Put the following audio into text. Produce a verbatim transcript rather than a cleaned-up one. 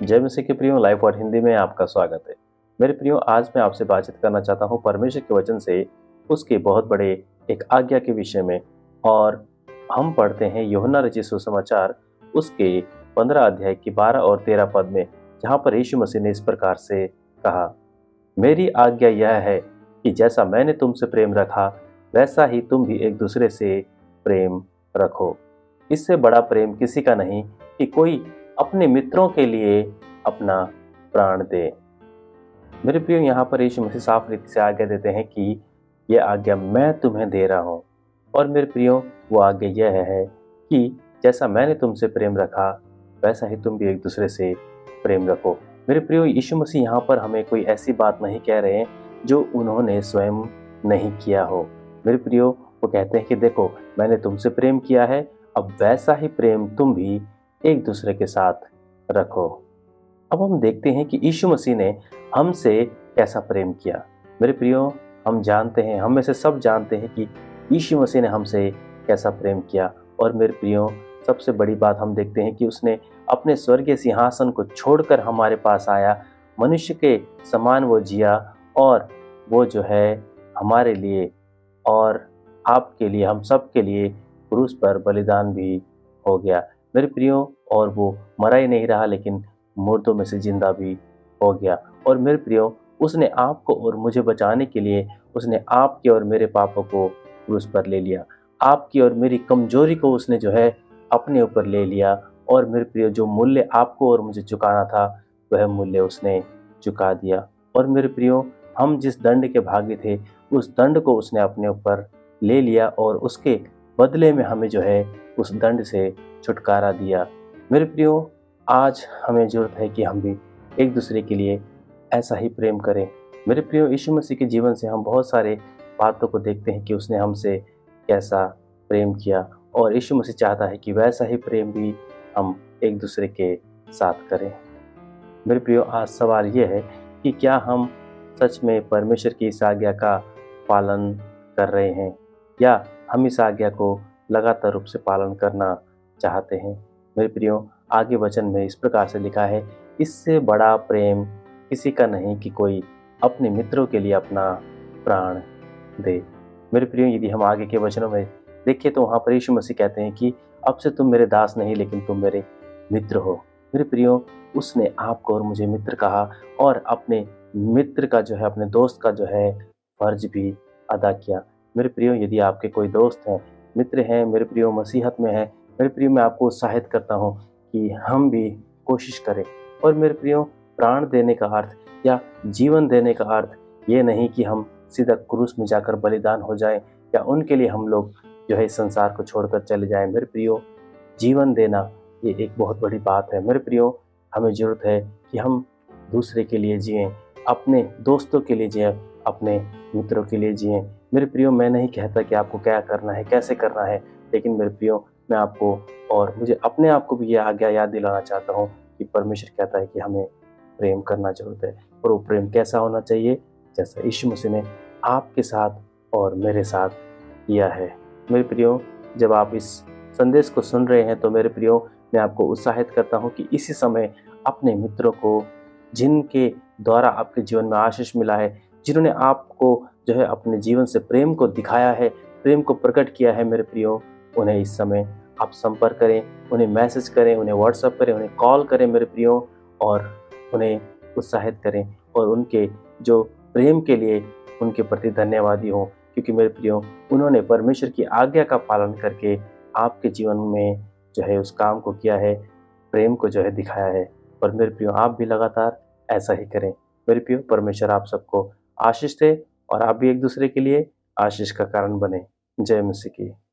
जय मसीह के प्रियो, लाइफ और हिंदी में आपका स्वागत है। मेरे प्रियो, आज मैं आपसे बातचीत करना चाहता हूँ परमेश्वर के वचन से उसके बहुत बड़े एक आज्ञा के विषय में। और हम पढ़ते हैं यूहन्ना रचित सुसमाचार उसके पंद्रह अध्याय की बारह और तेरह पद में, जहाँ पर यीशु मसीह ने इस प्रकार से कहा, मेरी आज्ञा यह है कि जैसा मैंने तुमसे प्रेम रखा वैसा ही तुम भी एक दूसरे से प्रेम रखो। इससे बड़ा प्रेम किसी का नहीं कि कोई अपने मित्रों के लिए अपना प्राण दे। मेरे प्रियो, यहाँ पर यीशु मसीह साफ रीति से आज्ञा देते हैं कि यह आज्ञा मैं तुम्हें दे रहा हूँ। और मेरे प्रियो, वो आज्ञा यह है कि जैसा मैंने तुमसे प्रेम रखा वैसा ही तुम भी एक दूसरे से प्रेम रखो। मेरे प्रियो, यीशु मसीह यहाँ पर हमें कोई ऐसी बात नहीं कह रहे हैं जो उन्होंने स्वयं नहीं किया हो। मेरे प्रियो, वो कहते हैं कि देखो, मैंने तुमसे प्रेम किया है, अब वैसा ही प्रेम तुम भी एक दूसरे के साथ रखो। अब हम देखते हैं कि यीशु मसीह ने हमसे कैसा प्रेम किया। मेरे प्रियो, हम जानते हैं, हम में से सब जानते हैं कि यीशु मसीह ने हमसे कैसा प्रेम किया। और मेरे प्रियो, सबसे बड़ी बात हम देखते हैं कि उसने अपने स्वर्गीय सिंहासन को छोड़कर हमारे पास आया, मनुष्य के समान वो जिया और वो जो है हमारे लिए और आपके लिए, हम सब के लिए क्रूस पर बलिदान भी हो गया। मेरे प्रियो, और वो मरा ही नहीं रहा लेकिन मुर्दों में से जिंदा भी हो गया। और मेरे प्रियो, उसने आपको और मुझे बचाने के लिए उसने आपके और मेरे पापों को क्रूस पर ले लिया। आपकी और मेरी कमजोरी को उसने जो है अपने ऊपर ले लिया। और मेरे प्रियो, जो मूल्य आपको और मुझे चुकाना था वह मूल्य उसने चुका दिया। और मेरे प्रियो, हम जिस दंड के भागी थे उस दंड को उसने अपने ऊपर ले लिया और उसके बदले में हमें जो है उस दंड से छुटकारा दिया। मेरे प्रियो, आज हमें जरूरत है कि हम भी एक दूसरे के लिए ऐसा ही प्रेम करें। मेरे प्रियो, यीशु मसीह के जीवन से हम बहुत सारे बातों को देखते हैं कि उसने हमसे कैसा प्रेम किया। और यीशु मसीह चाहता है कि वैसा ही प्रेम भी हम एक दूसरे के साथ करें। मेरे प्रियो, आज सवाल ये है कि क्या हम सच में परमेश्वर की इस आज्ञा का पालन कर रहे हैं, या हम इस आज्ञा को लगातार रूप से पालन करना चाहते हैं। मेरे प्रियो, आगे वचन में इस प्रकार से लिखा है, इससे बड़ा प्रेम किसी का नहीं कि कोई अपने मित्रों के लिए अपना प्राण दे। मेरे प्रियो, यदि हम आगे के वचनों में देखिए तो वहाँ पर यीशु मसीह कहते हैं कि अब से तुम मेरे दास नहीं लेकिन तुम मेरे मित्र हो। मेरे प्रियो, उसने आपको और मुझे मित्र कहा और अपने मित्र का जो है, अपने दोस्त का जो है फर्ज भी अदा किया। मेरे प्रियो, यदि आपके कोई दोस्त हैं, मित्र हैं, मेरे प्रियो मसीहत में हैं, मेरे प्रियो, मैं आपको उत्साहित करता हूँ कि हम भी कोशिश करें। और मेरे प्रियो, प्राण देने का अर्थ या जीवन देने का अर्थ ये नहीं कि हम सीधा क्रूस में जाकर बलिदान हो जाएं या उनके लिए हम लोग जो है इस संसार को छोड़कर चले जाएं। मेरे प्रियो, जीवन देना ये एक बहुत बड़ी बात है। मेरे प्रियो, हमें ज़रूरत है कि हम दूसरे के लिए जिएं, अपने दोस्तों के लिए जिएं, अपने मित्रों के लिए जिएं। मेरे प्रियो, मैं नहीं कहता कि आपको क्या करना है, कैसे करना है, लेकिन मेरे प्रियो, मैं आपको और मुझे अपने आप को भी यह आज्ञा याद दिलाना चाहता हूँ कि परमेश्वर कहता है कि हमें प्रेम करना जरूरत है। और वो प्रेम कैसा होना चाहिए, जैसा यीशु मसीह ने आपके साथ और मेरे साथ किया है। मेरे प्रियो, जब आप इस संदेश को सुन रहे हैं तो मेरे प्रियो, मैं आपको उत्साहित करता हूँ कि इसी समय अपने मित्रों को, जिनके द्वारा आपके जीवन में आशीष मिला है, जिन्होंने आपको जो है अपने जीवन से प्रेम को दिखाया है, प्रेम को प्रकट किया है, मेरे प्रियो, उन्हें इस समय आप संपर्क करें, उन्हें मैसेज करें, उन्हें व्हाट्सएप करें, उन्हें कॉल करें मेरे प्रियो, और उन्हें उत्साहित करें और उनके जो प्रेम के लिए उनके प्रति धन्यवादी हों, क्योंकि मेरे प्रियो, उन्होंने परमेश्वर की आज्ञा का पालन करके आपके जीवन में जो है उस काम को किया है, प्रेम को जो है दिखाया है। और मेरे प्रियो, आप भी लगातार ऐसा ही करें। मेरे प्रियो, परमेश्वर आप सबको आशीष दे और आप भी एक दूसरे के लिए आशीष का कारण बने। जय मसीह की।